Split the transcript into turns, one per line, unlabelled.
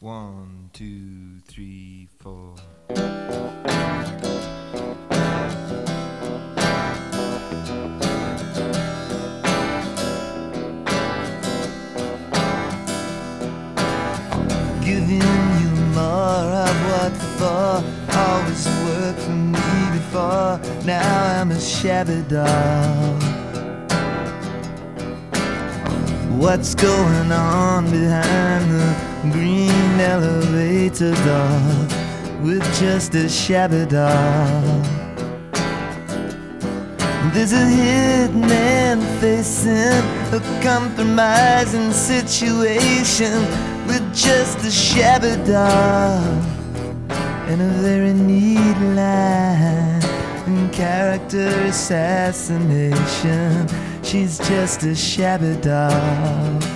1, 2, 3, 4. Giving you more of what for always worked for me before. Now I'm a shabby doll. What's going on behind the green elevator door with just a shabby doll? There's a hitman facing a compromising situation with just a shabby doll and a very neat line in character assassination. She's just a shabby doll.